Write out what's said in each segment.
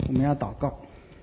我们要祷告。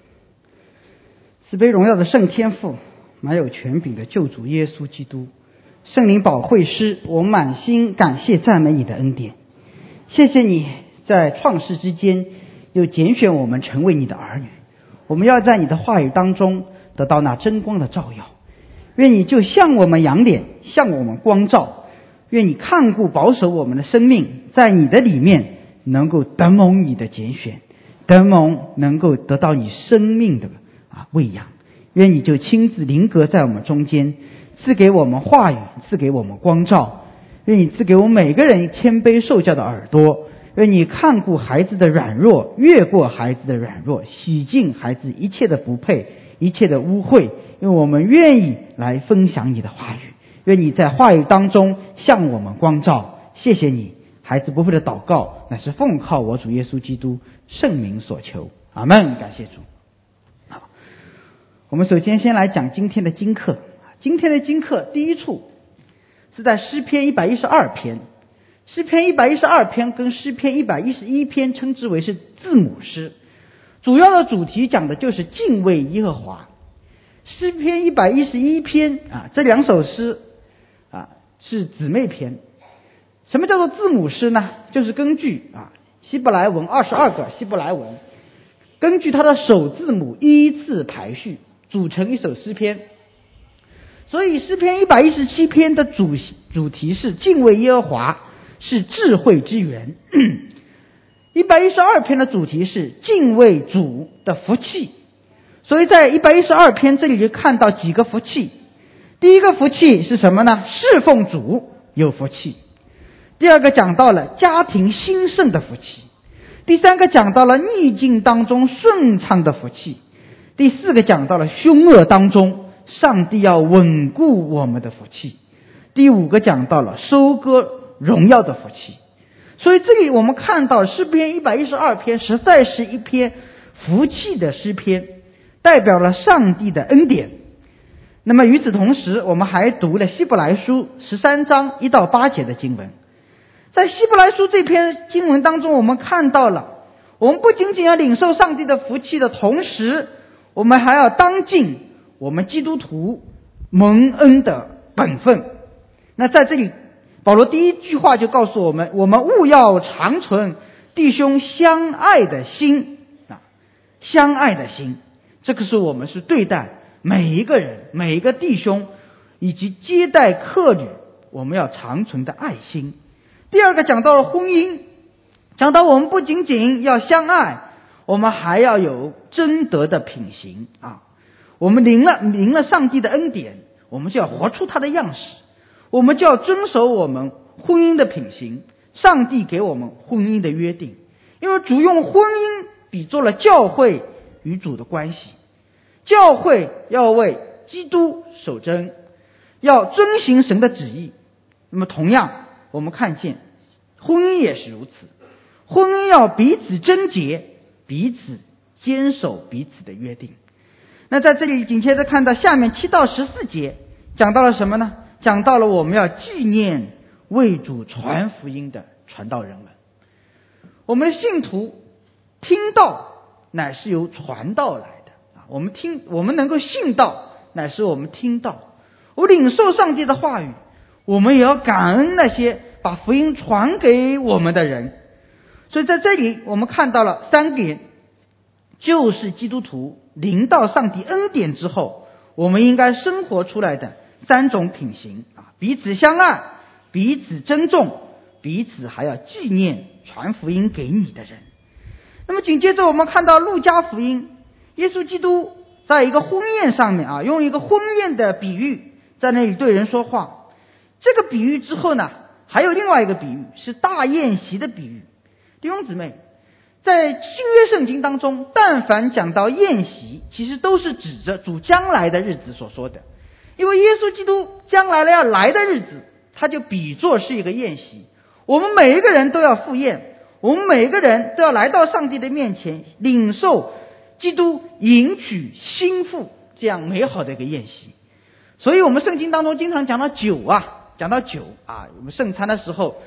慈悲荣耀的圣天父，满有权柄的救主耶稣基督，圣灵保惠师，我满心感谢赞美你的恩典。谢谢你在创世之间又拣选我们成为你的儿女，我们要在你的话语当中得到那真光的照耀。愿你就向我们扬脸，向我们光照，愿你看顾保守我们的生命，在你的里面能够得蒙你的拣选，得蒙能够得到你生命的喂养。愿你就亲自临格在我们中间，赐给我们话语，赐给我们光照。愿你赐给我们每个人谦卑受教的耳朵。愿你看顾孩子的软弱，越过孩子的软弱，洗净孩子一切的不配，一切的污秽。因为我们愿意来分享你的话语，愿你在话语当中向我们光照。谢谢你，孩子不会的祷告乃是奉靠我主耶稣基督圣名所求，阿们。感谢主。好，我们首先来讲今天的经课。今天的经课第一处是在诗篇112篇。诗篇112篇跟诗篇111篇称之为是字母诗，主要的主题讲的就是敬畏耶和华。诗篇111篇这两首诗是姊妹篇。什么叫做字母诗呢？就是根据希伯来文22个希伯来文，根据它的首字母依次排序组成一首诗篇。所以诗篇117篇的主题是敬畏耶和华，是智慧之源。112篇的主题是敬畏主的福气。所以在112篇这里就看到几个福气。第一个福气是什么呢？侍奉主有福气。第二个讲到了家庭兴盛的福气。第三个讲到了逆境当中顺畅的福气。第四个讲到了凶恶当中上帝要稳固我们的福气。第五个讲到了收割荣耀的福气。所以这里我们看到诗篇112篇实在是一篇福气的诗篇，代表了上帝的恩典。那么与此同时，我们还读了希伯来书13章1到8节的经文。在希伯来书这篇经文当中，我们看到了我们不仅仅要领受上帝的福气的同时，我们还要当尽我们基督徒蒙恩的本分。那在这里保罗第一句话就告诉我们，我们务要长存弟兄相爱的心相爱的心，这个是我们是对待每一个人每一个弟兄以及接待客旅我们要长存的爱心。第二个讲到了婚姻，讲到我们不仅仅要相爱，我们还要有真德的品行我们领了上帝的恩典，我们就要活出他的样式，我们就要遵守我们婚姻的品行，上帝给我们婚姻的约定。因为主用婚姻比作了教会与主的关系，教会要为基督守贞，要遵行神的旨意。那么同样我们看见婚姻也是如此，婚姻要彼此贞洁，彼此坚守彼此的约定。那在这里紧接着看到下面7到14节讲到了什么呢？讲到了我们要纪念为主传福音的传道人们。我们的信徒听道乃是由传道来的我们能够信道乃是我们听道。我领受上帝的话语，我们也要感恩那些把福音传给我们的人。所以在这里我们看到了3点，就是基督徒领到上帝恩典之后我们应该生活出来的3种品行彼此相爱，彼此珍重，彼此还要纪念传福音给你的人。那么紧接着我们看到路加福音，耶稣基督在一个婚宴上面用一个婚宴的比喻在那里对人说话。这个比喻之后呢，还有另外一个比喻，是大宴席的比喻。弟兄姊妹，在新约圣经当中，但凡讲到宴席，其实都是指着主将来的日子所说的。因为耶稣基督将来要来的日子，他就比作是一个宴席。我们每一个人都要赴宴，我们每一个人都要来到上帝的面前，领受基督迎娶新妇这样美好的一个宴席。所以我们圣经当中经常讲到酒我们圣餐的时候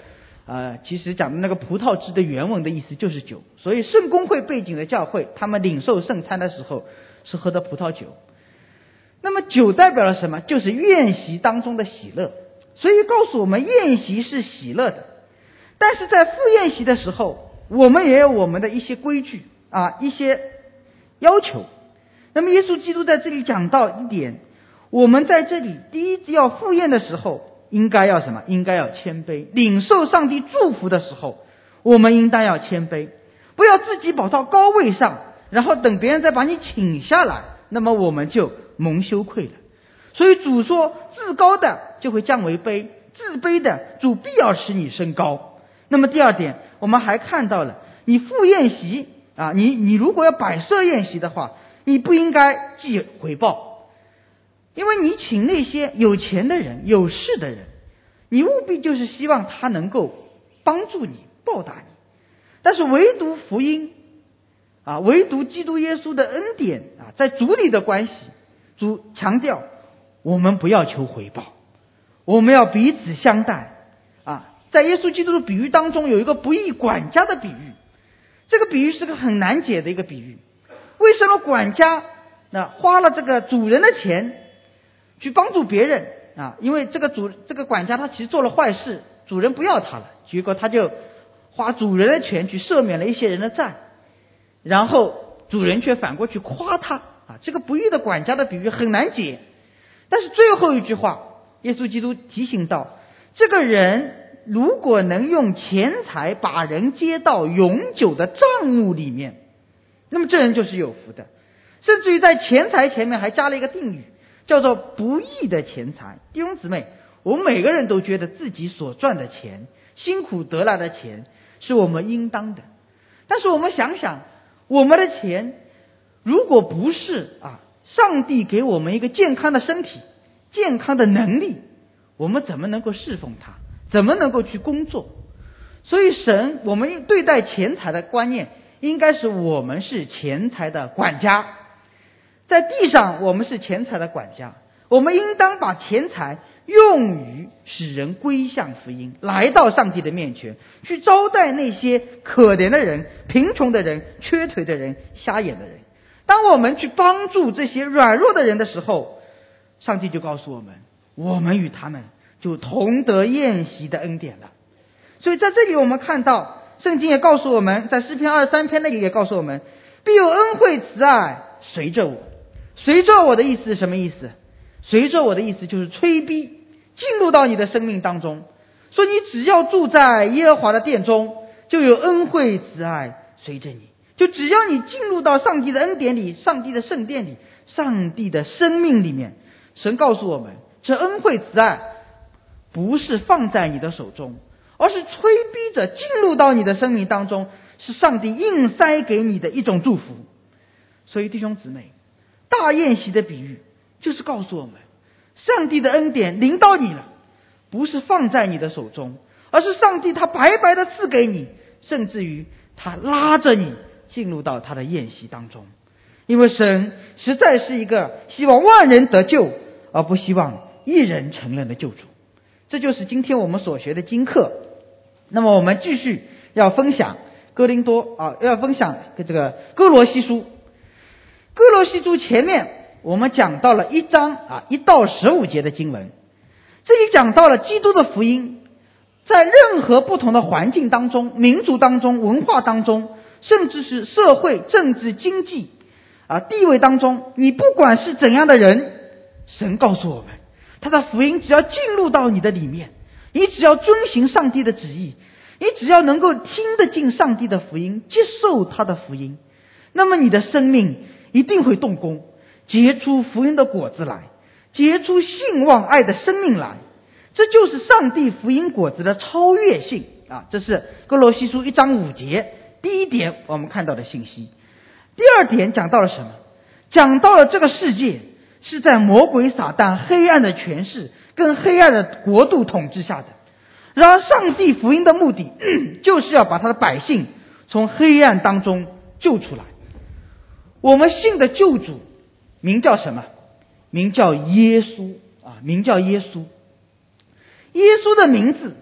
其实讲的那个葡萄汁的原文的意思就是酒，所以圣公会背景的教会，他们领受圣餐的时候是喝的葡萄酒。那么酒代表了什么？就是宴席当中的喜乐，所以告诉我们宴席是喜乐的。但是在赴宴席的时候，我们也有我们的一些规矩一些要求。那么耶稣基督在这里讲到一点，我们在这里第一要赴宴的时候应该要什么？应该要谦卑。领受上帝祝福的时候，我们应当要谦卑，不要自己跑到高位上，然后等别人再把你请下来，那么我们就蒙羞愧了。所以主说，自高的就会降为卑，自卑的主必要使你升高。那么第二点，我们还看到了，你赴宴席你如果要摆设宴席的话，你不应该计回报，因为你请那些有钱的人、有势的人，你务必就是希望他能够帮助你、报答你。但是唯独福音唯独基督耶稣的恩典在主里的关系，主强调我们不要求回报，我们要彼此相待在耶稣基督的比喻当中，有一个不义管家的比喻。这个比喻是个很难解的一个比喻。为什么管家花了这个主人的钱去帮助别人因为这个管家他其实做了坏事，主人不要他了，结果他就花主人的钱去赦免了一些人的债，然后主人却反过去夸他这个不义的管家的比喻很难解。但是最后一句话，耶稣基督提醒到，这个人如果能用钱财把人接到永久的账目里面，那么这人就是有福的。甚至于在钱财前面还加了一个定语，叫做不义的钱财。弟兄姊妹，我们每个人都觉得自己所赚的钱，辛苦得来的钱是我们应当的。但是我们想想，我们的钱如果不是上帝给我们一个健康的身体、健康的能力，我们怎么能够侍奉他？怎么能够去工作？所以我们对待钱财的观念应该是我们是钱财的管家，在地上我们是钱财的管家，我们应当把钱财用于使人归向福音，来到上帝的面前，去招待那些可怜的人、贫穷的人、缺腿的人、瞎眼的人。当我们去帮助这些软弱的人的时候，上帝就告诉我们，我们与他们就同得宴席的恩典了。所以在这里我们看到，圣经也告诉我们，在诗篇23篇那里也告诉我们，必有恩惠慈爱随着我。随着我的意思是什么意思？随着我的意思就是催逼进入到你的生命当中，说你只要住在耶和华的殿中，就有恩惠慈爱随着你。就只要你进入到上帝的恩典里，上帝的圣殿里，上帝的生命里面，神告诉我们，这恩惠慈爱不是放在你的手中，而是催逼着进入到你的生命当中，是上帝硬塞给你的一种祝福。所以弟兄姊妹，大宴席的比喻就是告诉我们，上帝的恩典临到你了，不是放在你的手中，而是上帝他白白的赐给你，甚至于他拉着你进入到他的宴席当中。因为神实在是一个希望万人得救而不希望一人成人的救主。这就是今天我们所学的经课。那么我们继续要分享要分享这个哥罗西书。哥罗西书前面我们讲到了1章1到15节的经文，这里讲到了基督的福音在任何不同的环境当中、民族当中、文化当中，甚至是社会、政治、经济地位当中，你不管是怎样的人，神告诉我们，他的福音只要进入到你的里面，你只要遵行上帝的旨意，你只要能够听得进上帝的福音，接受他的福音，那么你的生命一定会动工，结出福音的果子来，结出信望爱的生命来。这就是上帝福音果子的超越性这是哥罗西书1章5节第一点我们看到的信息。第二点讲到了什么？讲到了这个世界是在魔鬼撒旦黑暗的权势跟黑暗的国度统治下的，然而上帝福音的目的就是要把他的百姓从黑暗当中救出来。我们信的救主名叫什么？名叫耶稣名叫耶稣。耶稣的名字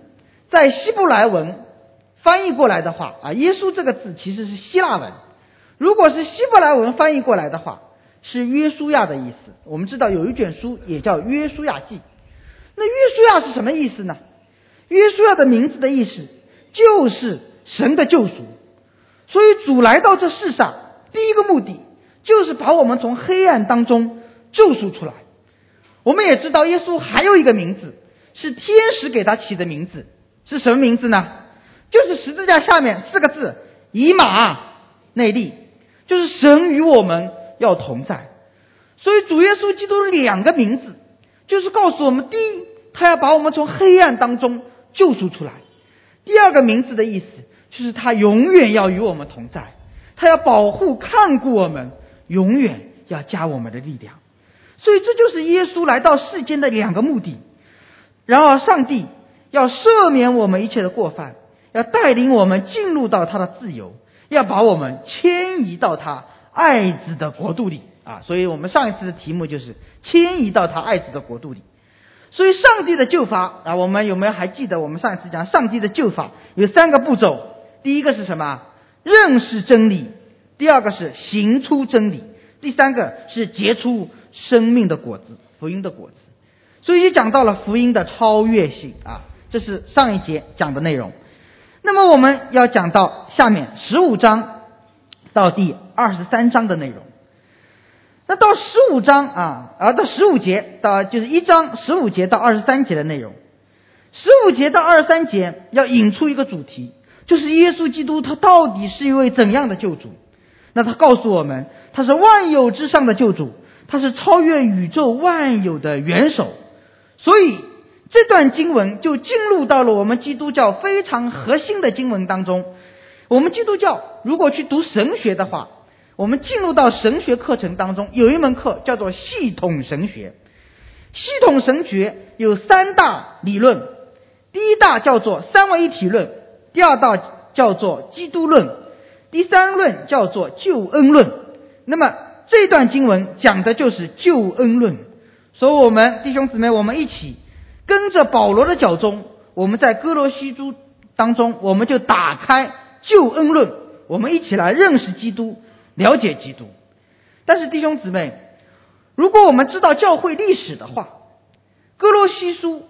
在希伯来文翻译过来的话啊，耶稣这个字其实是希腊文，如果是希伯来文翻译过来的话，是约书亚的意思。我们知道有一卷书也叫约书亚记，那约书亚是什么意思呢？约书亚的名字的意思就是神的救赎，所以主来到这世上第一个目的就是把我们从黑暗当中救赎出来。我们也知道耶稣还有一个名字是天使给他起的名字，是什么名字呢？就是十字架下面4个字以马内利，就是神与我们要同在。所以主耶稣基督2个名字就是告诉我们，第一，他要把我们从黑暗当中救赎出来；第二个名字的意思就是他永远要与我们同在，他要保护看顾我们，永远要加我们的力量。所以这就是耶稣来到世间的2个目的。然而上帝要赦免我们一切的过犯，要带领我们进入到他的自由，要把我们迁移到他爱子的国度里啊！所以我们上一次的题目就是迁移到他爱子的国度里。所以上帝的救法啊，我们有没有还记得我们上一次讲上帝的救法有3个步骤？第一个是什么？认识真理；第二个是行出真理；第三个是结出生命的果子，福音的果子。所以就讲到了福音的超越性啊，这是上一节讲的内容。那么我们要讲到下面15章到第23章的内容。那到15章到15节到就是1章15节到23节的内容。15节到23节要引出一个主题，就是耶稣基督他到底是一位怎样的救主。那他告诉我们，他是万有之上的救主，他是超越宇宙万有的元首。所以这段经文就进入到了我们基督教非常核心的经文当中。我们基督教如果去读神学的话，我们进入到神学课程当中，有一门课叫做系统神学。系统神学有3大理论，第一大叫做三位一体论，第二大叫做基督论，第三论叫做救恩论。那么这段经文讲的就是救恩论。所以我们弟兄姊妹，我们一起跟着保罗的脚踪，我们在哥罗西书当中，我们就打开救恩论，我们一起来认识基督，了解基督。但是弟兄姊妹，如果我们知道教会历史的话，哥罗西书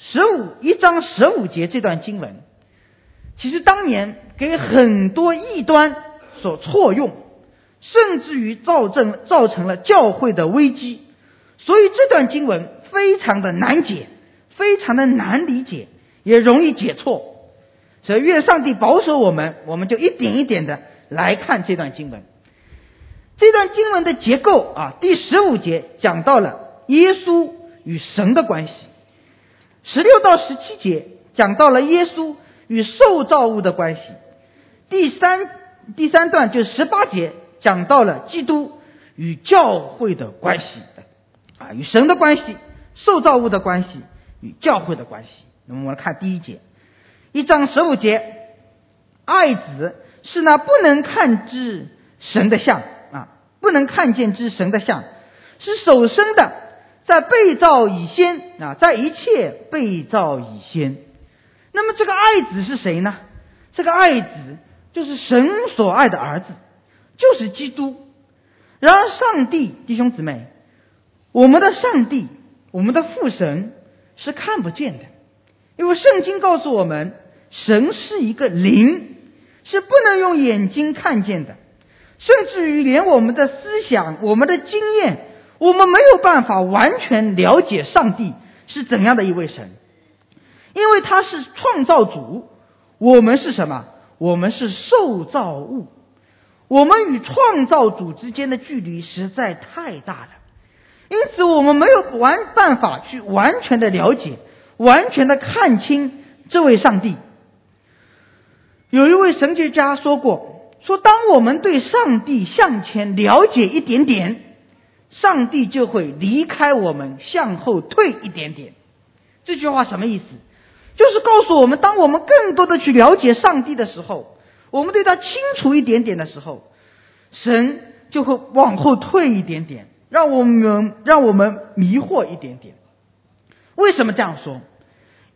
1章15节这段经文，其实当年给很多异端所错用，甚至于造成了教会的危机。所以这段经文非常的难解，非常的难理解，也容易解错。所以愿上帝保守我们，我们就一点一点的来看这段经文。这段经文的结构第15节讲到了耶稣与神的关系，16到17节讲到了耶稣与受造物的关系，第三段就是18节讲到了基督与教会的关系与神的关系、受造物的关系与教会的关系。那么我们来看第1节，1章15节，爱子是那不能看之神的像不能看见之神的像，是首生的，在被造以先在一切被造以先。那么这个爱子是谁呢？这个爱子就是神所爱的儿子，就是基督。然而上帝，弟兄姊妹，我们的上帝，我们的父神是看不见的，因为圣经告诉我们，神是一个灵，是不能用眼睛看见的，甚至于连我们的思想、我们的经验，我们没有办法完全了解上帝是怎样的一位神。因为他是创造主，我们是什么？我们是受造物。我们与创造主之间的距离实在太大了，因此我们没有办法去完全的了解，完全的看清这位上帝。有一位神学家说过，当我们对上帝向前了解一点点，上帝就会离开我们，向后退一点点。这句话什么意思？就是告诉我们，当我们更多的去了解上帝的时候，我们对他清楚一点点的时候，神就会往后退一点点，让我们迷惑一点点。为什么这样说？因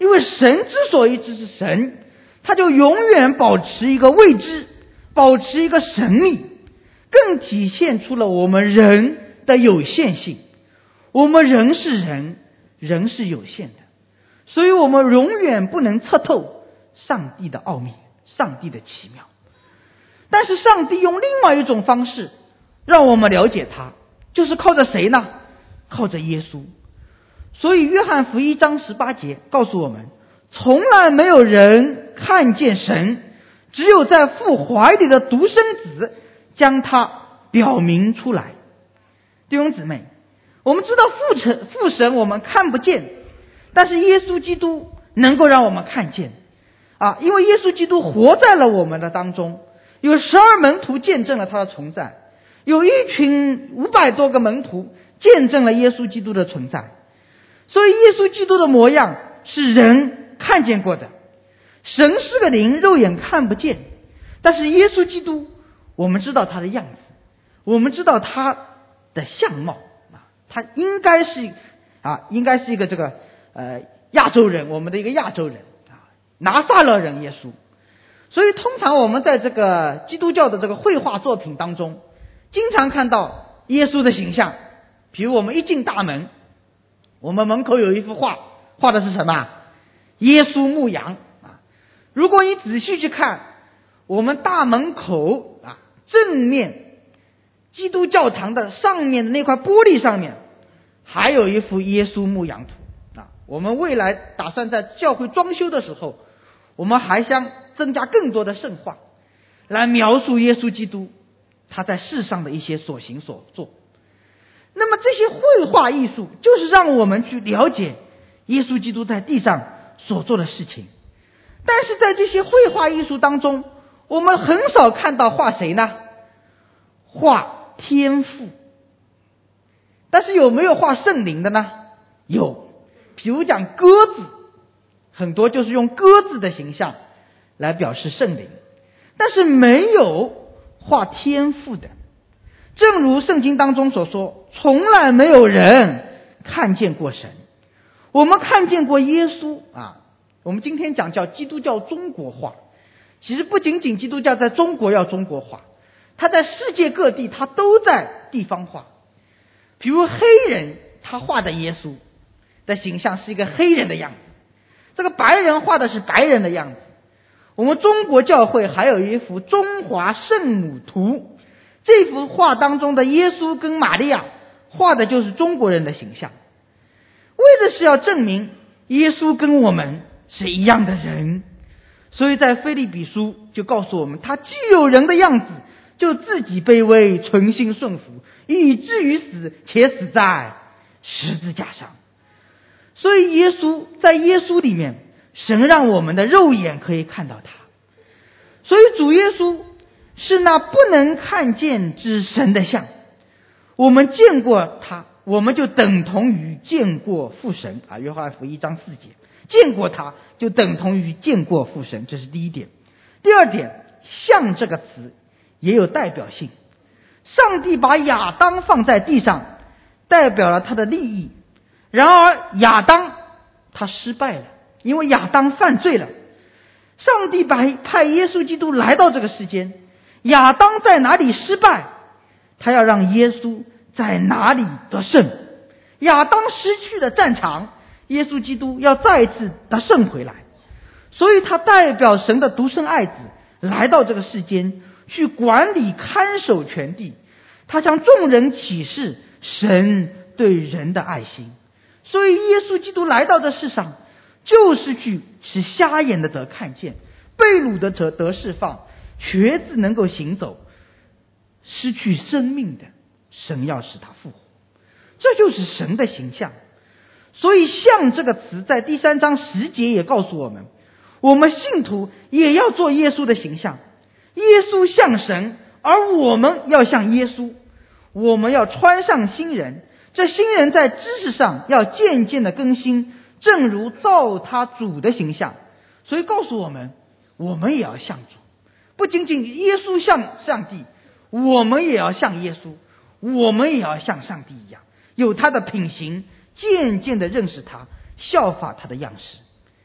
因为神之所以只是神，他就永远保持一个未知，保持一个神秘，更体现出了我们人的有限性。我们人是人，人是有限的，所以我们永远不能测透上帝的奥秘，上帝的奇妙。但是上帝用另外一种方式让我们了解他，就是靠着谁呢？靠着耶稣。所以约翰福音1章18节告诉我们，从来没有人看见神，只有在父怀里的独生子将他表明出来。弟兄姊妹，我们知道父神我们看不见，但是耶稣基督能够让我们看见因为耶稣基督活在了我们的当中，有12门徒见证了他的存在，有一群500多个门徒见证了耶稣基督的存在。所以耶稣基督的模样是人看见过的。神是个灵，肉眼看不见，但是耶稣基督我们知道他的样子，我们知道他的相貌他应该是一个亚洲人，我们的一个亚洲人拿撒勒人耶稣。所以通常我们在这个基督教的这个绘画作品当中，经常看到耶稣的形象。比如我们一进大门，我们门口有一幅画，画的是什么？耶稣牧羊如果你仔细去看，我们大门口正面基督教堂的上面的那块玻璃上面还有一幅耶稣牧羊图我们未来打算在教会装修的时候，我们还想增加更多的圣画来描述耶稣基督他在世上的一些所行所做。那么这些绘画艺术就是让我们去了解耶稣基督在地上所做的事情。但是在这些绘画艺术当中，我们很少看到画谁呢？画天父。但是有没有画圣灵的呢？有。比如讲鸽子，很多就是用鸽子的形象来表示圣灵，但是没有画天父的。正如圣经当中所说，从来没有人看见过神。我们看见过耶稣我们今天讲叫基督教中国化，其实不仅仅基督教在中国要中国化，他在世界各地他都在地方化。比如黑人他画的耶稣的形象是一个黑人的样子，这个白人画的是白人的样子。我们中国教会还有一幅中华圣母图，这幅画当中的耶稣跟玛利亚画的就是中国人的形象，为的是要证明耶稣跟我们是一样的人。所以在腓立比书就告诉我们，他既有人的样子，就自己卑微，存心顺服，以至于死，且死在十字架上。所以在耶稣里面，神让我们的肉眼可以看到他。所以主耶稣是那不能看见之神的像，我们见过他，我们就等同于见过父神约翰福音1章4节，见过他就等同于见过父神，这是第一点。第二点，像这个词也有代表性。上帝把亚当放在地上，代表了他的利益。然而亚当他失败了，因为亚当犯罪了。上帝派耶稣基督来到这个世间，亚当在哪里失败，他要让耶稣在哪里得胜。亚当失去了战场，耶稣基督要再次得胜回来。所以他代表神的独生爱子来到这个世间，去管理看守全地。他向众人启示神对人的爱心。所以耶稣基督来到这世上，就是去使瞎眼的得看见，被掳的得释放，瘸子能够行走，失去生命的神要使他复活。这就是神的形象。所以像这个词在第3章10节也告诉我们，我们信徒也要做耶稣的形象。耶稣像神，而我们要像耶稣。我们要穿上新人，这新人在知识上要渐渐的更新，正如造他主的形象。所以告诉我们，我们也要像主，不仅仅耶稣像上帝，我们也要像耶稣，我们也要像上帝一样，有他的品行，渐渐的认识他，效法他的样式。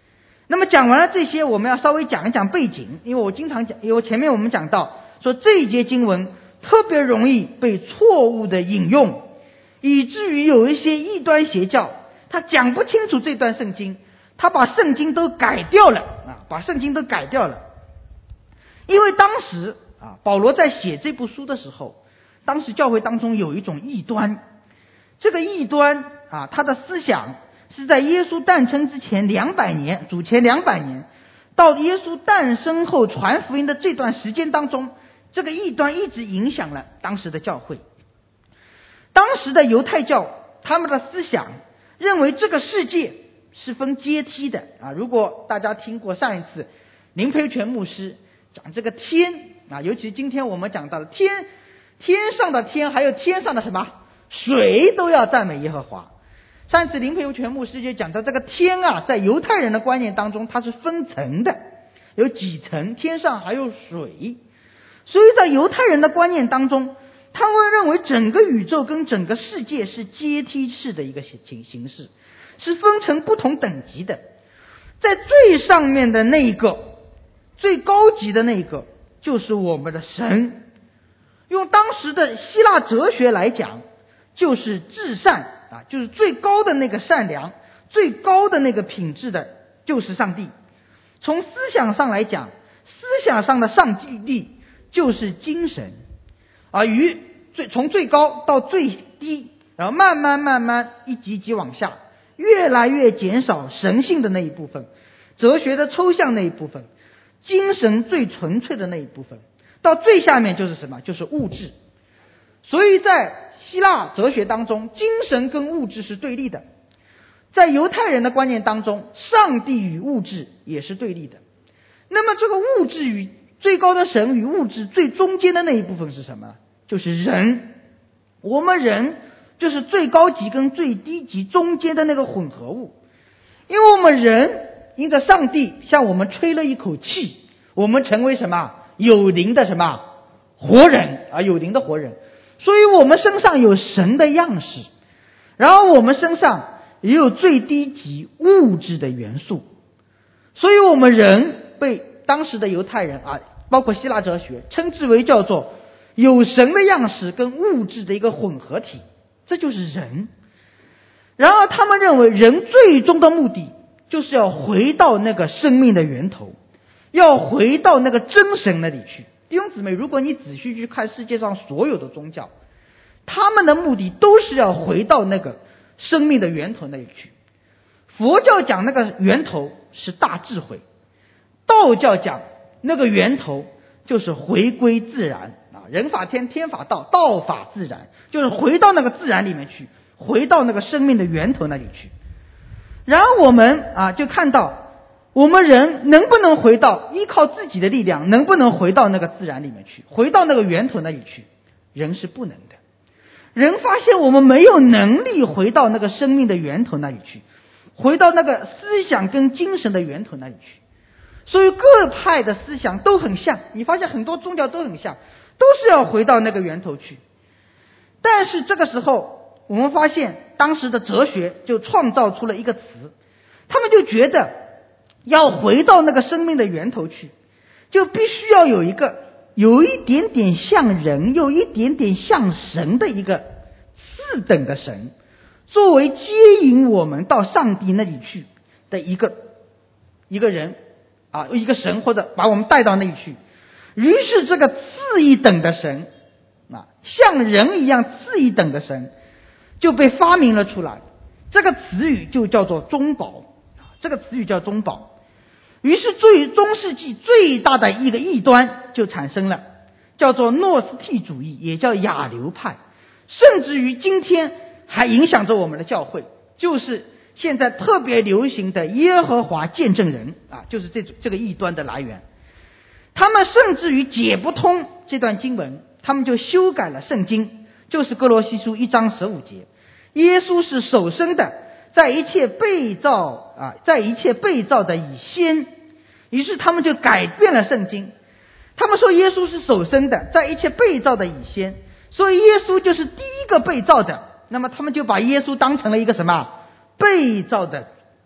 那么讲完了这些，我们要稍微讲一讲背景，因为我经常讲，因为前面我们讲到说这一节经文特别容易被错误的引用，以至于有一些异端邪教，他讲不清楚这段圣经，他把圣经都改掉了把圣经都改掉了。因为当时保罗在写这部书的时候，当时教会当中有一种异端，这个异端他的思想是在耶稣诞生之前200年，主前200年，到耶稣诞生后传福音的这段时间当中，这个异端一直影响了当时的教会。当时的犹太教他们的思想认为这个世界是分阶梯的如果大家听过上一次林培全牧师讲这个天尤其今天我们讲到了天上的天，还有天上的什么水都要赞美耶和华。上一次林培全牧师就讲到这个天在犹太人的观念当中它是分层的，有几层，天上还有水。所以在犹太人的观念当中，他们认为整个宇宙跟整个世界是阶梯式的一个形式，是分成不同等级的。在最上面的那一个，最高级的那个就是我们的神，用当时的希腊哲学来讲，就是至善就是最高的那个善良，最高的那个品质的就是上帝。从思想上来讲，思想上的上帝就是精神从最高到最低，然后慢慢一级一级往下，越来越减少神性的那一部分，哲学的抽象那一部分，精神最纯粹的那一部分，到最下面就是什么？就是物质。所以在希腊哲学当中，精神跟物质是对立的。在犹太人的观念当中，上帝与物质也是对立的。那么这个物质与最高的神与物质最中间的那一部分是什么？就是人。我们人就是最高级跟最低级中间的那个混合物。因为我们人因着上帝向我们吹了一口气，我们成为什么？有灵的什么？活人有灵的活人。所以我们身上有神的样式，然后我们身上也有最低级物质的元素。所以我们人被当时的犹太人包括希腊哲学称之为叫做有神的样式跟物质的一个混合体，这就是人。然而他们认为人最终的目的就是要回到那个生命的源头，要回到那个真神那里去。弟兄姊妹，如果你仔细去看世界上所有的宗教，他们的目的都是要回到那个生命的源头那里去。佛教讲那个源头是大智慧，道教讲那个源头就是回归自然人法天，天法道，道法自然，就是回到那个自然里面去，回到那个生命的源头那里去。然后我们就看到我们人能不能回到依靠自己的力量，能不能回到那个自然里面去，回到那个源头那里去？人是不能的。人发现我们没有能力回到那个生命的源头那里去，回到那个思想跟精神的源头那里去。所以各派的思想都很像，你发现很多宗教都很像，都是要回到那个源头去。但是这个时候我们发现当时的哲学就创造出了一个词，他们就觉得要回到那个生命的源头去，就必须要有一个有一点点像人又一点点像神的一个次等的神，作为接引我们到上帝那里去的一个人一个神，或者把我们带到那里去。于是这个次一等的神像人一样次一等的神就被发明了出来，这个词语就叫做中保。这个词语叫中保。于是中世纪最大的一个异端就产生了，叫做诺斯替主义，也叫亚流派，甚至于今天还影响着我们的教会，就是现在特别流行的耶和华见证人就是这个异端的来源。他们甚至于解不通这段经文，他们就修改了圣经，就是哥罗西书1章15节，耶稣是首生的，在一切被造的以先。于是他们就改变了圣经，他们说耶稣是首生的，在一切被造的以先，所以耶稣就是第一个被造的。那么他们就把耶稣当成了一个什么？被造的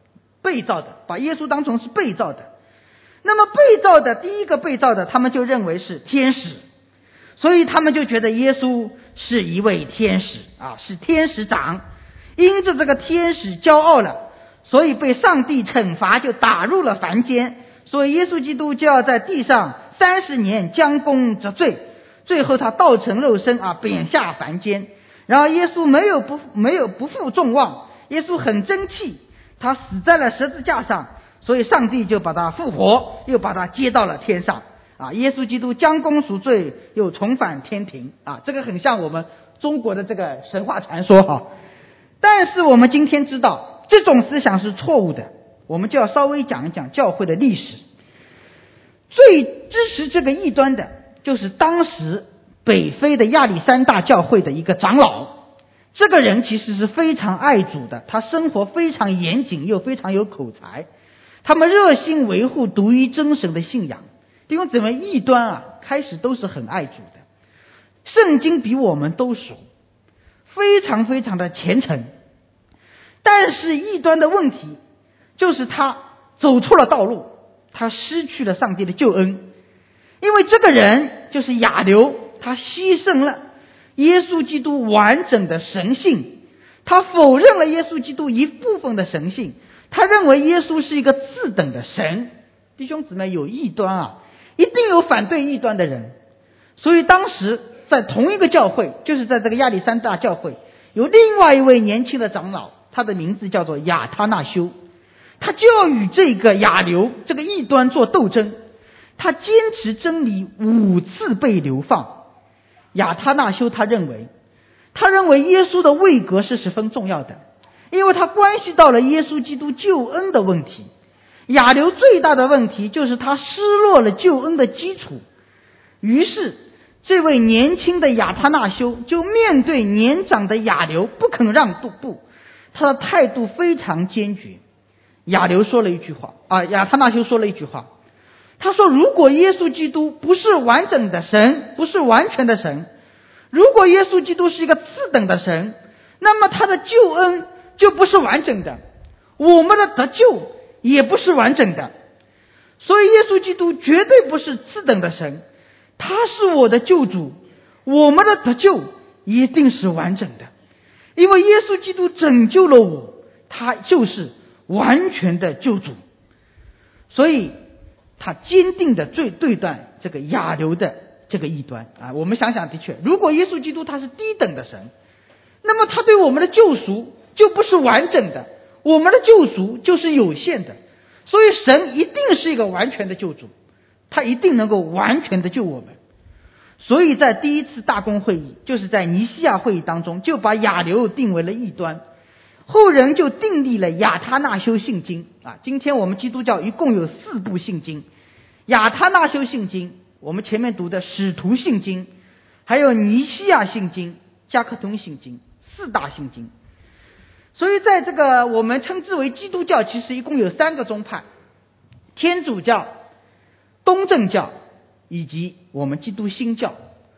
被造的，把耶稣当成是被造的。那么被造的第一个被造的，他们就认为是天使，所以他们就觉得耶稣是一位天使是天使长，因着这个天使骄傲了，所以被上帝惩罚，就打入了凡间，所以耶稣基督就要在地上30年将功折罪，最后他道成肉身贬下凡间。然后耶稣没有不负众望，耶稣很争气，他死在了十字架上，所以上帝就把他复活，又把他接到了天上耶稣基督将功赎罪，又重返天庭这个很像我们中国的这个神话传说但是我们今天知道这种思想是错误的，我们就要稍微讲一讲教会的历史。最支持这个异端的就是当时北非的亚历山大教会的一个长老，这个人其实是非常爱主的，他生活非常严谨又非常有口才，他们热心维护独一真神的信仰。弟兄姊妹，异端开始都是很爱主的，圣经比我们都熟，非常非常的虔诚，但是异端的问题就是他走错了道路，他失去了上帝的救恩。因为这个人就是亚流，他牺牲了耶稣基督完整的神性，他否认了耶稣基督一部分的神性，他认为耶稣是一个次等的神。弟兄姊妹，有异端一定有反对异端的人，所以当时在同一个教会，就是在这个亚历山大教会，有另外一位年轻的长老，他的名字叫做亚他那修，他就要与这个亚流这个异端做斗争，他坚持真理5次被流放。亚他那修他认为耶稣的位格是十分重要的，因为他关系到了耶稣基督救恩的问题。亚流最大的问题就是他失落了救恩的基础，于是这位年轻的亚他那修就面对年长的亚流不肯让步，他的态度非常坚决。亚他那修说了一句话，他说如果耶稣基督不是完整的神，不是完全的神，如果耶稣基督是一个次等的神，那么他的救恩就不是完整的，我们的得救也不是完整的。所以耶稣基督绝对不是次等的神，他是我的救主，我们的得救一定是完整的，因为耶稣基督拯救了我，他就是完全的救主。所以他坚定的对待这个亚流的这个异端我们想想，的确，如果耶稣基督他是低等的神，那么他对我们的救赎就不是完整的，我们的救赎就是有限的。所以神一定是一个完全的救主，他一定能够完全的救我们。所以在第一次大公会议，就是在尼西亚会议当中，就把亚流定为了异端，后人就订立了亚他那修信经今天我们基督教一共有4部信经，亚他那修信经，我们前面读的使徒信经，还有尼西亚信经、加克通信经，4大信经。所以在这个我们称之为基督教，其实一共有3个宗派，天主教、东正教以及我们基督新教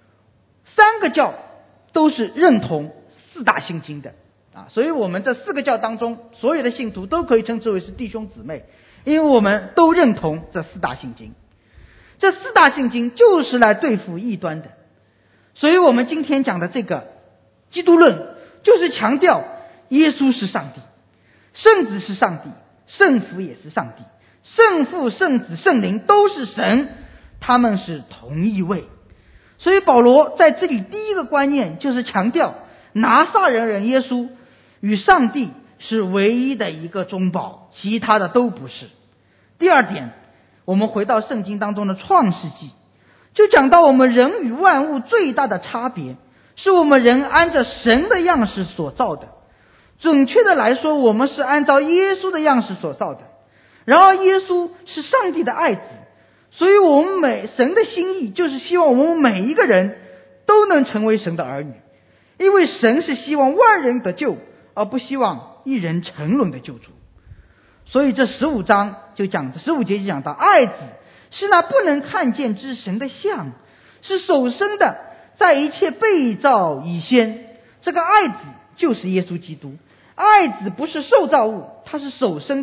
，3个教都是认同4大信经的所以我们这4个教当中，所有的信徒都可以称之为是弟兄姊妹，因为我们都认同这4大信经。这4大信经就是来对付异端的。所以我们今天讲的这个基督论，就是强调耶稣是上帝，圣子是上帝，圣父也是上帝，圣父、圣子、圣灵都是神，他们是同一位。所以保罗在这里第一个观念就是强调拿撒勒人耶稣与上帝是唯一的一个中保，其他的都不是。第二点，我们回到圣经当中的创世纪，就讲到我们人与万物最大的差别是我们人按着神的样式所造的，准确的来说，我们是按照耶稣的样式所造的。然而耶稣是上帝的爱子，所以我们神的心意就是希望我们每一个人都能成为神的儿女，因为神是希望万人得救，而不希望一人沉沦的救主。所以这15节就讲到，爱子是那不能看见之神的像，是首生的，在一切被造以先。这个爱子就是耶稣基督，爱子不是受造物，他是首生的，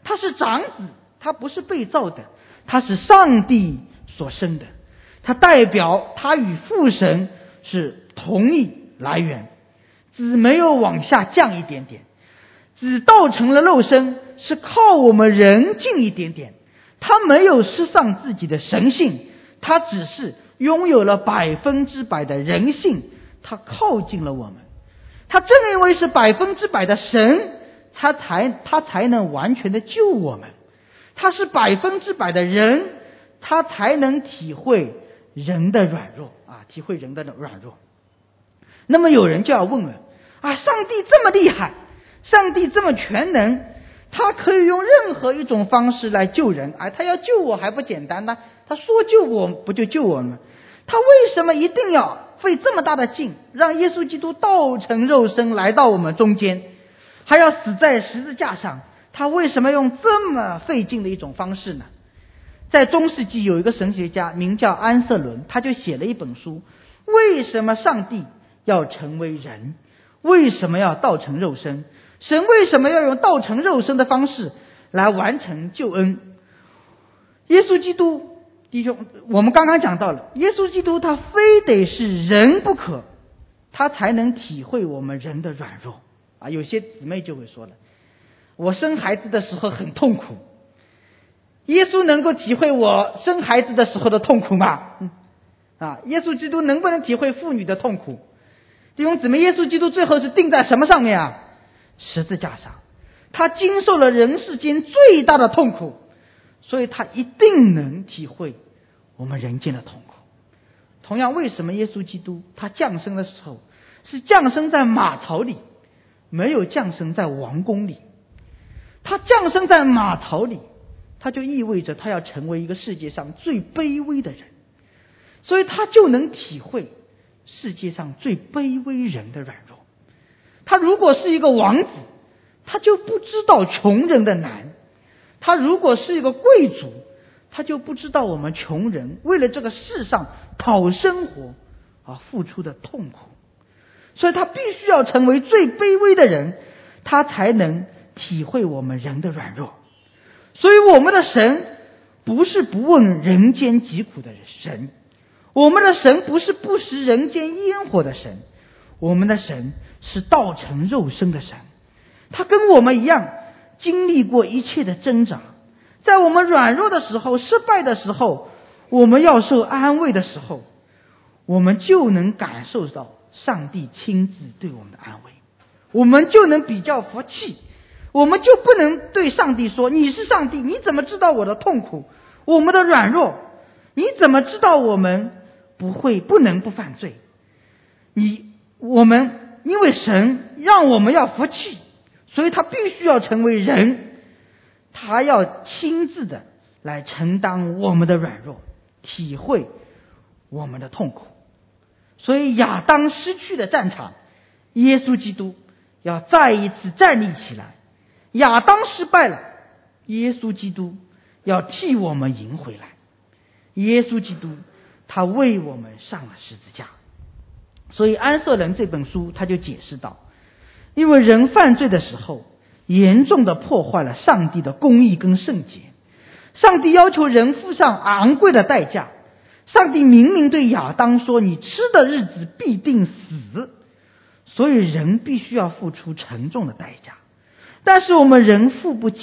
他是长子，他不是被造的，他是上帝所生的，他代表他与父神是同一来源。子没有往下降一点点，子道成了肉身是靠我们人近一点点，他没有失丧自己的神性，他只是拥有了100%的人性，他靠近了我们。他正因为是100%的神，他才能完全的救我们。他是100%的人，他才能体会人的软弱体会人的软弱。那么有人就要问了上帝这么厉害，上帝这么全能，他可以用任何一种方式来救人他要救我还不简单呢？他说救我不就救我了吗？他为什么一定要费这么大的劲，让耶稣基督道成肉身来到我们中间，还要死在十字架上？他为什么用这么费劲的一种方式呢？在中世纪有一个神学家名叫安瑟伦，他就写了一本书，为什么上帝要成为人？为什么要道成肉身？神为什么要用道成肉身的方式来完成救恩？耶稣基督，弟兄，我们刚刚讲到了，耶稣基督他非得是人不可，他才能体会我们人的软弱有些姊妹就会说了，我生孩子的时候很痛苦，耶稣能够体会我生孩子的时候的痛苦吗？耶稣基督能不能体会妇女的痛苦？弟兄姊妹，耶稣基督最后是钉在什么上面十字架上，他经受了人世间最大的痛苦，所以他一定能体会我们人间的痛苦。同样，为什么耶稣基督他降生的时候是降生在马槽里，没有降生在王宫里？他降生在马槽里，他就意味着他要成为一个世界上最卑微的人，所以他就能体会世界上最卑微人的软弱。他如果是一个王子，他就不知道穷人的难；他如果是一个贵族，他就不知道我们穷人为了这个世上讨生活付出的痛苦。所以他必须要成为最卑微的人，他才能体会我们人的软弱。所以我们的神不是不问人间疾苦的神，我们的神不是不食人间烟火的神，我们的神是道成肉身的神。他跟我们一样经历过一切的挣扎，在我们软弱的时候，失败的时候，我们要受安慰的时候，我们就能感受到上帝亲自对我们的安慰，我们就能比较服气，我们就不能对上帝说，你是上帝，你怎么知道我的痛苦，我们的软弱，你怎么知道我们不能不犯罪？我们因为神让我们要服气，所以他必须要成为人，他要亲自的来承担我们的软弱，体会我们的痛苦。所以亚当失去的战场，耶稣基督要再一次站立起来。亚当失败了，耶稣基督要替我们赢回来。耶稣基督他为我们上了十字架。所以安瑟伦这本书他就解释到，因为人犯罪的时候严重的破坏了上帝的公义跟圣洁，上帝要求人付上昂贵的代价。上帝明明对亚当说，你吃的日子必定死，所以人必须要付出沉重的代价。但是我们人付不起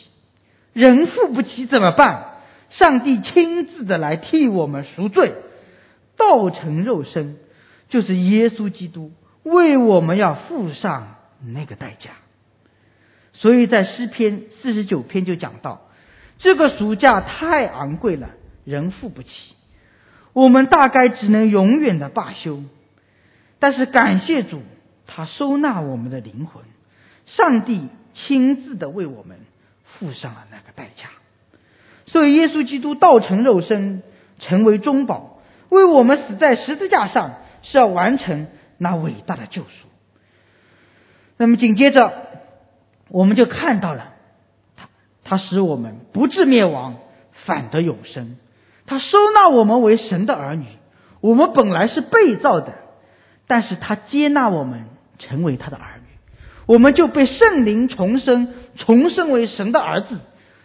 怎么办？上帝亲自的来替我们赎罪，道成肉身，就是耶稣基督为我们要付上那个代价。所以在诗篇49篇就讲到，这个赎价太昂贵了，人付不起，我们大概只能永远的罢休。但是感谢主，他收纳我们的灵魂，上帝亲自的为我们付上了那个代价。所以耶稣基督道成肉身，成为中保，为我们死在十字架上，是要完成那伟大的救赎。那么紧接着我们就看到了他使我们不至灭亡，反得永生。他收纳我们为神的儿女，我们本来是被造的，但是他接纳我们成为他的儿女，我们就被圣灵重生为神的儿子，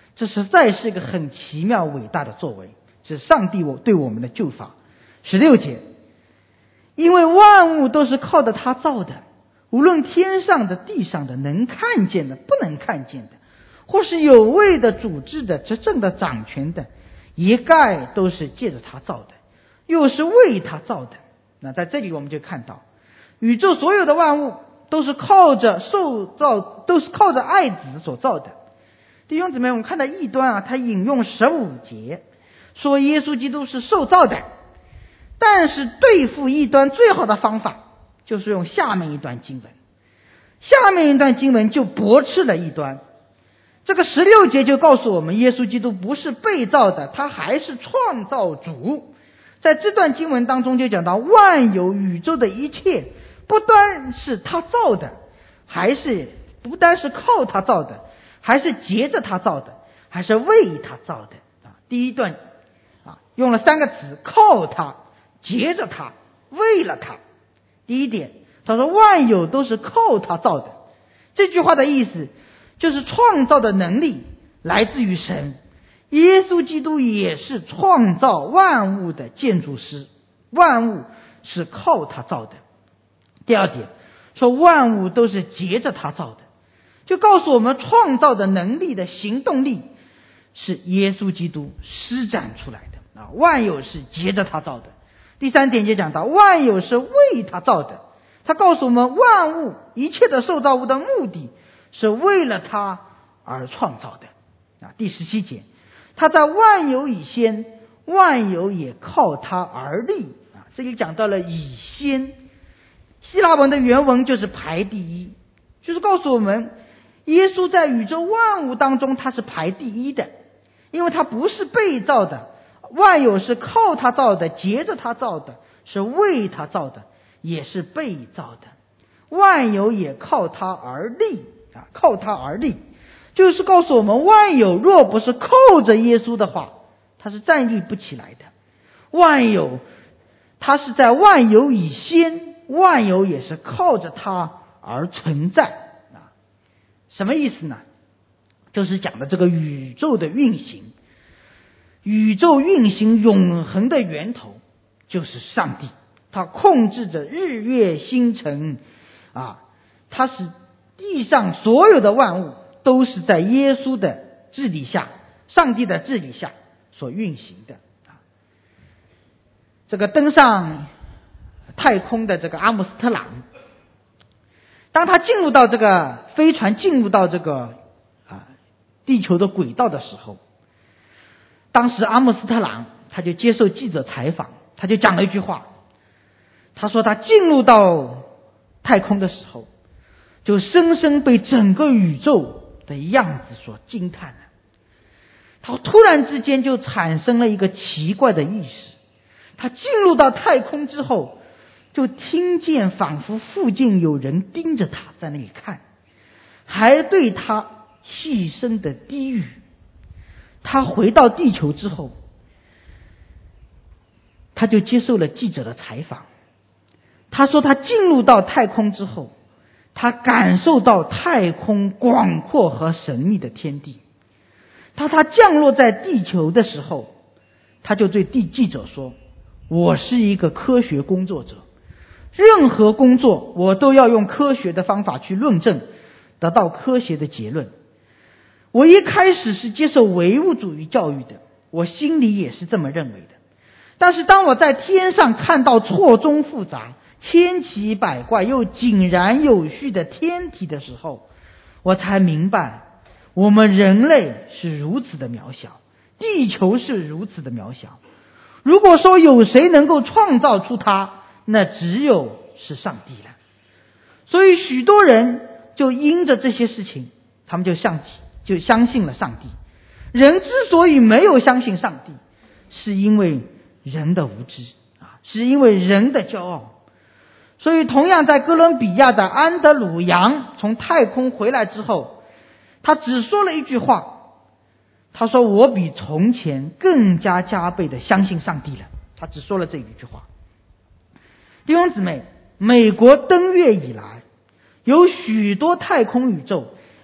这实在是一个很奇妙伟大的作为，是上帝对我们的救法。16节，因为万物都是靠着他造的，无论天上的地上的，能看见的不能看见的，或是有位的主治的执政的掌权的，一概都是借着他造的，又是为他造的。那在这里我们就看到宇宙所有的万物都是靠着爱子所造的。弟兄姊妹，我们看到异端他引用15节说耶稣基督是受造的，但是对付异端最好的方法就是用下面一段经文，下面一段经文就驳斥了异端。这个16节就告诉我们，耶稣基督不是被造的，他还是创造主。在这段经文当中就讲到，万有宇宙的一切不单是他造的，不单是靠他造的，还是结着他造的，还是为他造的。第一段用了3个词，靠他，结着他，为了他。第一点，他说万有都是靠他造的，这句话的意思就是创造的能力来自于神，耶稣基督也是创造万物的建筑师，万物是靠他造的。第二点，说万物都是结着他造的，就告诉我们创造的能力的行动力是耶稣基督施展出来的万有是结着他造的。第三点就讲到万有是为他造的，他告诉我们万物一切的受造物的目的是为了他而创造的第17节，他在万有以先，万有也靠他而立这里讲到了以先，希腊文的原文就是排第一，就是告诉我们耶稣在宇宙万物当中他是排第一的，因为他不是被造的，万有是靠他造的，结着他造的，是为他造的，也是被造的。万有也靠他而立靠他而立，就是告诉我们万有若不是靠着耶稣的话，他是站立不起来的。万有他是在万有以先，万有也是靠着他而存在什么意思呢？就是讲的这个宇宙的运行，宇宙运行永恒的源头就是上帝，他控制着日月星辰他是地上所有的万物都是在耶稣的治理下，上帝的治理下所运行的这个登上太空的这个阿姆斯特朗，当他进入到这个飞船进入到这个地球的轨道的时候，当时阿姆斯特朗他就接受记者采访，他就讲了一句话，他说他进入到太空的时候就深深被整个宇宙的样子所惊叹了，他突然之间就产生了一个奇怪的意识，他进入到太空之后就听见仿佛附近有人盯着他在那里看，还对他细声的低语。他回到地球之后，他就接受了记者的采访，他说他进入到太空之后，他感受到太空广阔和神秘的天地。他降落在地球的时候，他就对记者说，我是一个科学工作者，任何工作我都要用科学的方法去论证，得到科学的结论。我一开始是接受唯物主义教育的，我心里也是这么认为的，但是当我在天上看到错综复杂、千奇百怪又井然有序的天体的时候，我才明白我们人类是如此的渺小，地球是如此的渺小。如果说有谁能够创造出它，那只有是上帝了。所以许多人就因着这些事情，他们就相信了上帝。人之所以没有相信上帝，是因为人的无知是因为人的骄傲。所以同样在哥伦比亚的安德鲁杨从太空回来之后，他只说了一句话，他说我比从前更加倍的相信上帝了。他只说了这一句话。弟兄姊妹，美国登月以来，有许多太空宇宙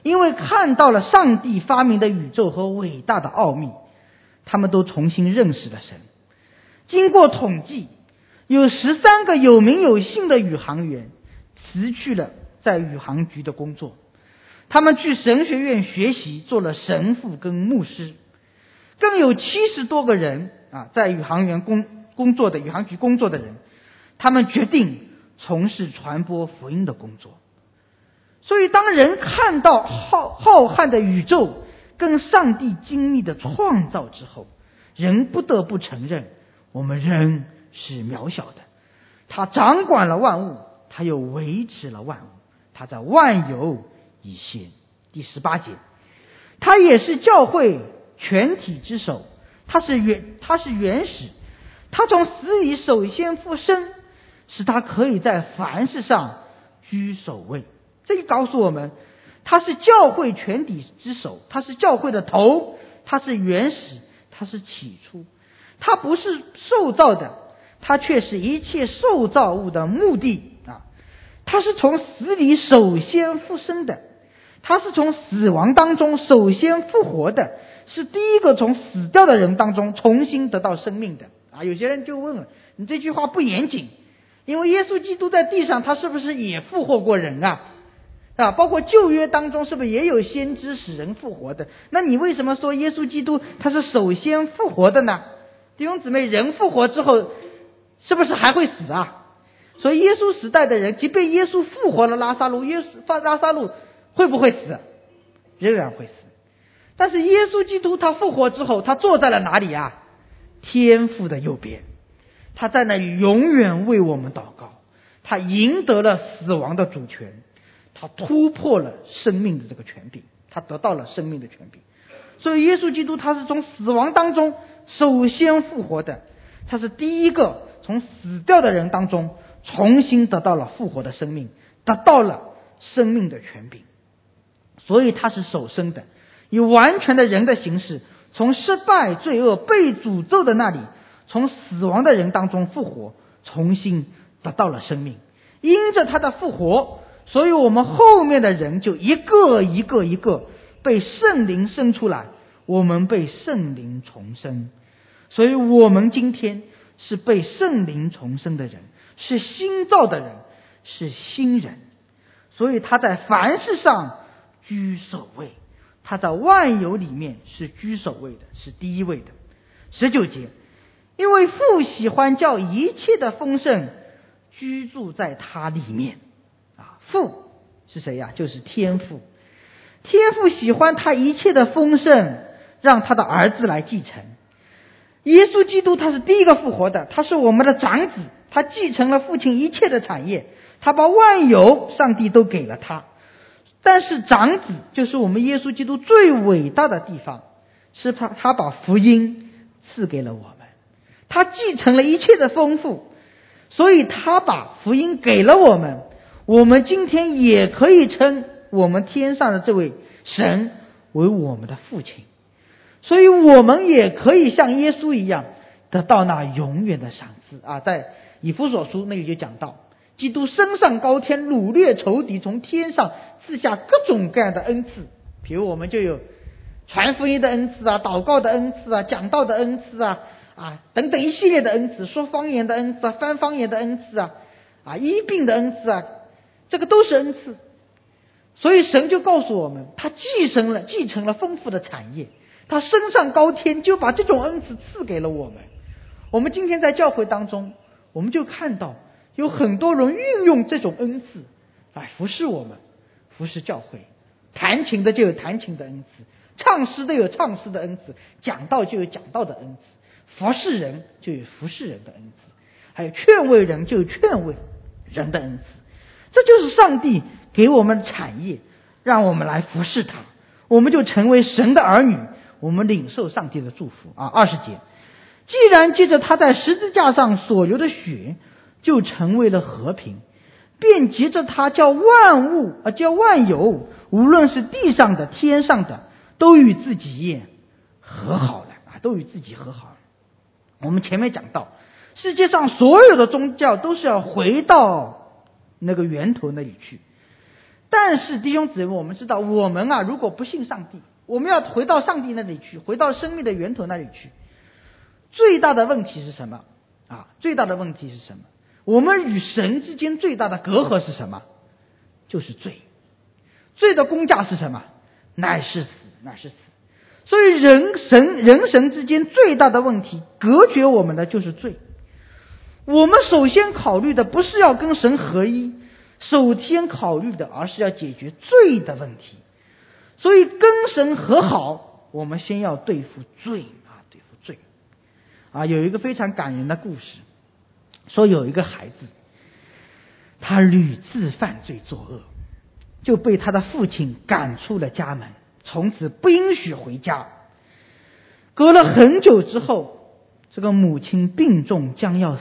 因为看到了上帝发明的宇宙和伟大的奥秘，他们都重新认识了神。经过统计，有13个有名有姓的宇航员辞去了在宇航局的工作，他们去神学院学习，做了神父跟牧师。更有70多个人在宇航局工作的人，他们决定从事传播福音的工作。所以当人看到浩瀚的宇宙跟上帝精密的创造之后，人不得不承认，我们人是渺小的。他掌管了万物，他又维持了万物，他在万有以先。第18节，他也是教会全体之首，他是原始，他从死里首先复生，使他可以在凡事上居首位。这里告诉我们，他是教会全体之首，他是教会的头，他是原始，他是起初，他不是受造的，他却是一切受造物的目的他是从死里首先复生的，他是从死亡当中首先复活的，是第一个从死掉的人当中重新得到生命的有些人就问了，你这句话不严谨，因为耶稣基督在地上他是不是也复活过人包括旧约当中是不是也有先知使人复活的？那你为什么说耶稣基督他是首先复活的呢？弟兄姊妹，人复活之后是不是还会死所以耶稣时代的人，即便耶稣复活了拉撒路，拉撒路会不会死？仍然会死。但是耶稣基督他复活之后，他坐在了哪里天父的右边，他在那里永远为我们祷告，他赢得了死亡的主权，他突破了生命的这个权柄，他得到了生命的权柄。所以耶稣基督他是从死亡当中首先复活的，他是第一个从死掉的人当中重新得到了复活的生命，得到了生命的权柄。所以他是首生的，以完全的人的形式，从失败罪恶被诅咒的那里，从死亡的人当中复活，重新得到了生命。因着他的复活，所以我们后面的人就一个一个被圣灵生出来，我们被圣灵重生。所以我们今天是被圣灵重生的人，是新造的人，是新人。所以他在凡事上居首位，他在万有里面是居首位的，是第一位的。19节，因为父喜欢叫一切的丰盛居住在他里面父是谁就是天父。天父喜欢他一切的丰盛，让他的儿子来继承。耶稣基督他是第一个复活的，他是我们的长子，他继承了父亲一切的产业，他把万有上帝都给了他。但是长子就是我们耶稣基督最伟大的地方，是他把福音赐给了我们，他继承了一切的丰富，所以他把福音给了我们。我们今天也可以称我们天上的这位神为我们的父亲，所以我们也可以像耶稣一样得到那永远的赏赐在以弗所书那里就讲到，基督升上高天，掳掠仇敌，从天上赐下各种各样的恩赐。比如我们就有传福音的恩赐祷告的恩赐讲道的恩赐等等一系列的恩赐，说方言的恩赐翻方言的恩赐医病的恩赐这个都是恩赐。所以神就告诉我们，他继承了丰富的产业，他升上高天，就把这种恩赐赐给了我们。我们今天在教会当中，我们就看到有很多人运用这种恩赐来服侍我们，服侍教会。弹琴的就有弹琴的恩赐，唱诗的有唱诗的恩赐，讲道就有讲道的恩赐，服侍人就有服侍人的恩赐，还有劝慰人就有劝慰人的恩赐。这就是上帝给我们的产业，让我们来服侍他，我们就成为神的儿女，我们领受上帝的祝福20节，既然借着他在十字架上所流的血就成为了和平，便藉着他叫万有，无论是地上的天上的，都与自己和好了都与自己和好了。我们前面讲到，世界上所有的宗教都是要回到那个源头那里去， 但是弟兄姊妹，我们知道，我们如果不信上帝，我们要回到上帝那里去，回到生命的源头那里去。最大的问题是什么？最大的问题是什么？我们与神之间最大的隔阂是什么？就是罪。罪的工价是什么？乃是死，乃是死。所以人神之间最大的问题，隔绝我们的就是罪。我们首先考虑的不是要跟神合一，首先考虑的而是要解决罪的问题。所以跟神和好，我们先要对付罪对付罪。有一个非常感人的故事，说有一个孩子，他屡次犯罪作恶，就被他的父亲赶出了家门，从此不允许回家。隔了很久之后，这个母亲病重将要死。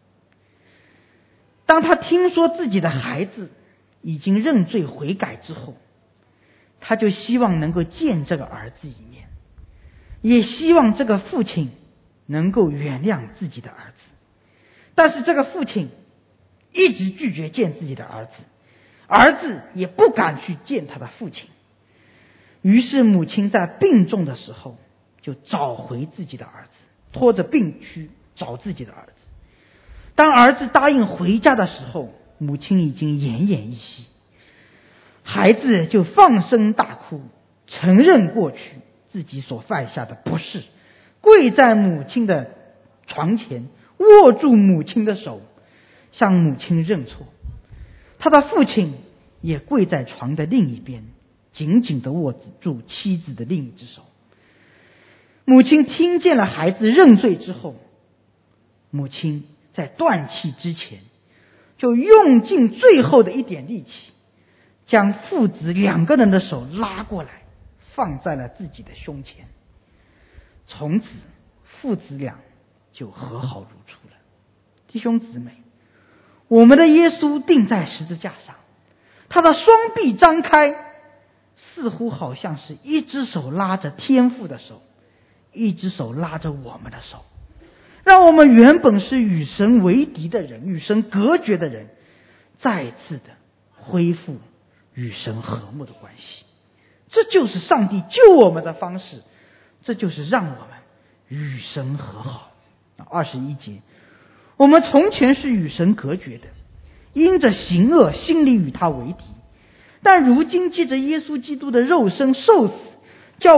当他听说自己的孩子已经认罪悔改之后，他就希望能够见这个儿子一面，也希望这个父亲能够原谅自己的儿子。但是这个父亲一直拒绝见自己的儿子，儿子也不敢去见他的父亲。于是母亲在病重的时候就找回自己的儿子，拖着病躯找自己的儿子。当儿子答应回家的时候，母亲已经奄奄一息，孩子就放声大哭，承认过去自己所犯下的不是，跪在母亲的床前，握住母亲的手，向母亲认错。他的父亲也跪在床的另一边，紧紧地握住妻子的另一只手。母亲听见了孩子认罪之后，母亲在断气之前就用尽最后的一点力气，将父子两个人的手拉过来，放在了自己的胸前。从此父子俩就和好如初了。弟兄姊妹，我们的耶稣钉在十字架上，他的双臂张开，似乎好像是一只手拉着天父的手，一只手拉着我们的手，让我们原本是与神为敌的人，与神隔绝的人，再次的恢复与神和睦的关系。这就是上帝救我们的方式，这就是让我们与神和好。21节，我们从前是与神隔绝的，因着行恶心里与他为敌，但如今借着耶稣基督的肉身受死，叫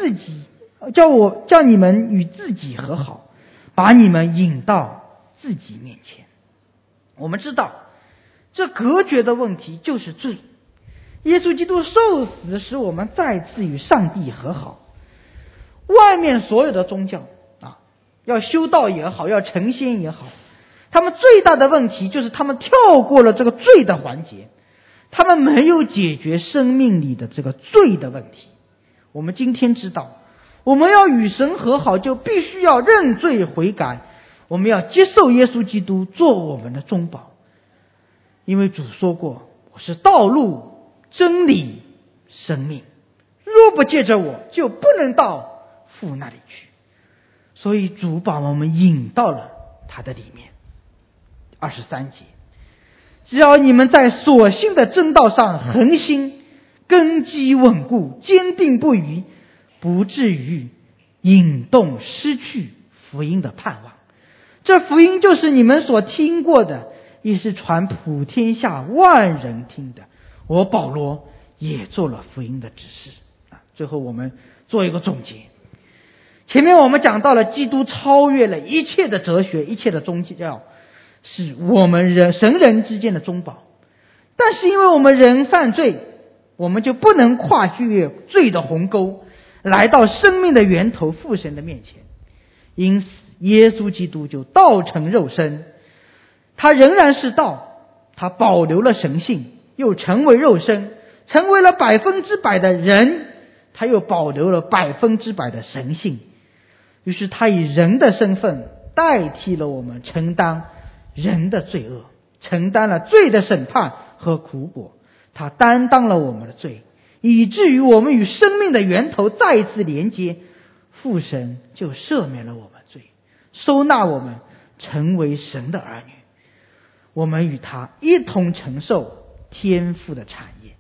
你们与自己和好，把你们引到自己面前。我们知道这隔绝的问题就是罪，耶稣基督受死使我们再次与上帝和好。外面所有的宗教要修道也好，要成仙也好，他们最大的问题就是他们跳过了这个罪的环节，他们没有解决生命里的这个罪的问题。我们今天知道，我们要与神和好，就必须要认罪悔改，我们要接受耶稣基督做我们的中保。因为主说过，我是道路真理生命，若不借着我，就不能到父那里去。所以主把我们引到了他的里面。23节，只要你们在所信的真道上恒心，根基稳固，坚定不移，不至于引动失去福音的盼望。这福音就是你们所听过的，也是传普天下万人听的。我保罗也做了福音的指示。最后我们做一个总结。前面我们讲到了基督超越了一切的哲学，一切的宗教，是我们神人之间的中保。但是因为我们人犯罪，我们就不能跨越罪的鸿沟，来到生命的源头父神的面前。因此耶稣基督就道成肉身，他仍然是道，他保留了神性，又成为肉身，成为了100%的人，他又保留了100%的神性。于是他以人的身份代替了我们承担人的罪恶，承担了罪的审判和苦果。他担当了我们的罪，以至于我们与生命的源头再一次连接，父神就赦免了我们罪，收纳我们成为神的儿女。我们与他一同承受天父的产业，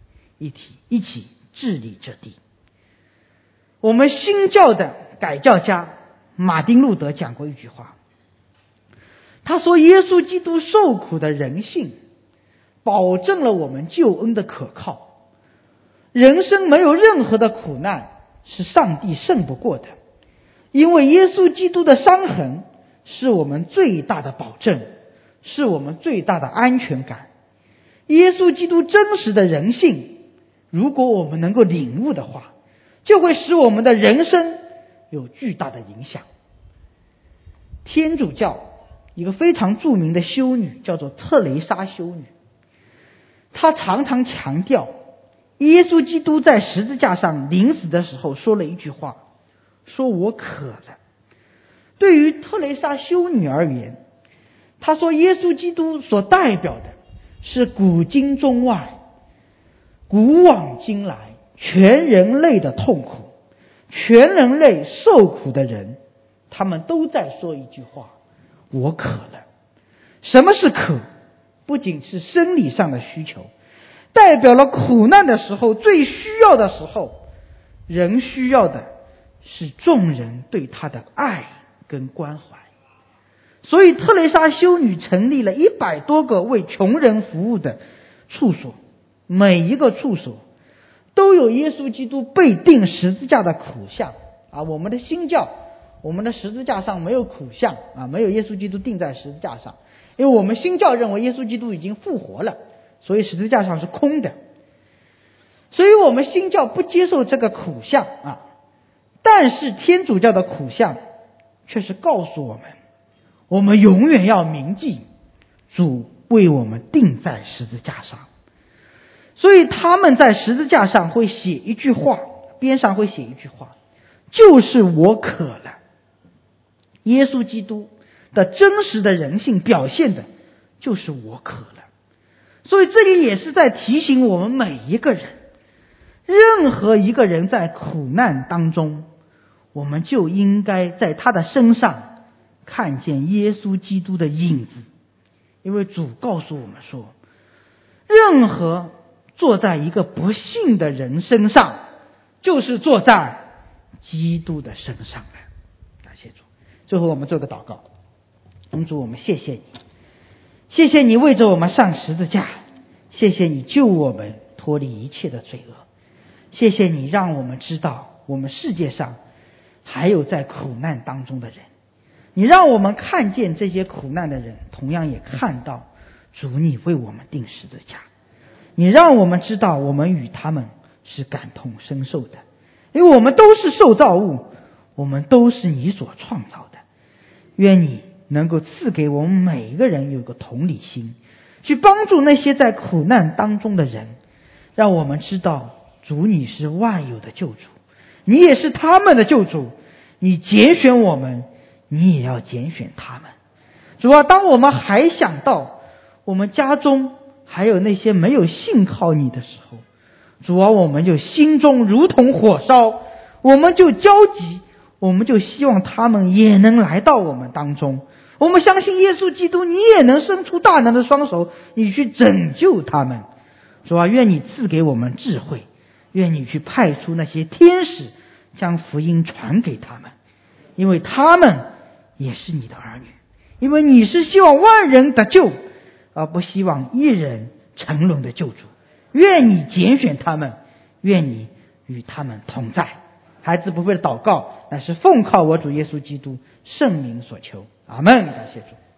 一起治理这地。我们新教的改教家马丁路德讲过一句话，他说耶稣基督受苦的人性保证了我们救恩的可靠，人生没有任何的苦难是上帝胜不过的，因为耶稣基督的伤痕是我们最大的保证，是我们最大的安全感。耶稣基督真实的人性，如果我们能够领悟的话，就会使我们的人生有巨大的影响。天主教一个非常著名的修女叫做特蕾莎修女，她常常强调耶稣基督在十字架上临死的时候说了一句话，说我渴了。对于特蕾莎修女而言，她说耶稣基督所代表的是古今中外古往今来全人类的痛苦，全人类受苦的人，他们都在说一句话，我渴了。什么是渴？不仅是生理上的需求，代表了苦难的时候，最需要的时候，人需要的是众人对他的爱跟关怀。所以特蕾莎修女成立了100多个为穷人服务的处所，每一个处所都有耶稣基督被钉十字架的苦像我们的新教，我们的十字架上没有苦像没有耶稣基督钉在十字架上，因为我们新教认为耶稣基督已经复活了，所以十字架上是空的，所以我们新教不接受这个苦像但是天主教的苦像却是告诉我们，我们永远要铭记主为我们钉在十字架上。所以他们在十字架上会写一句话，边上会写一句话，就是我渴了。耶稣基督的真实的人性表现的就是我渴了。所以这里也是在提醒我们每一个人，任何一个人在苦难当中，我们就应该在他的身上看见耶稣基督的影子。因为主告诉我们说，任何坐在一个不信的人身上，就是坐在基督的身上了。感谢主。最后我们做个祷告。主，我们谢谢你，谢谢你为着我们上十字架，谢谢你救我们脱离一切的罪恶，谢谢你让我们知道我们世界上还有在苦难当中的人，你让我们看见这些苦难的人，同样也看到主你为我们钉十字架，你让我们知道我们与他们是感同身受的，因为我们都是受造物，我们都是你所创造的。愿你能够赐给我们每一个人有个同理心，去帮助那些在苦难当中的人，让我们知道主你是万有的救主，你也是他们的救主，你拣选我们，你也要拣选他们。主啊，当我们还想到我们家中还有那些没有信靠你的时候，主啊，我们就心中如同火烧，我们就焦急，我们就希望他们也能来到我们当中。我们相信耶稣基督，你也能伸出大能的双手，你去拯救他们。主啊，愿你赐给我们智慧，愿你去派出那些天使将福音传给他们，因为他们也是你的儿女，因为你是希望万人得救，而不希望一人沉沦的救主。愿你拣选他们，愿你与他们同在。孩子不会的祷告乃是奉靠我主耶稣基督圣名所求，阿们。感谢主。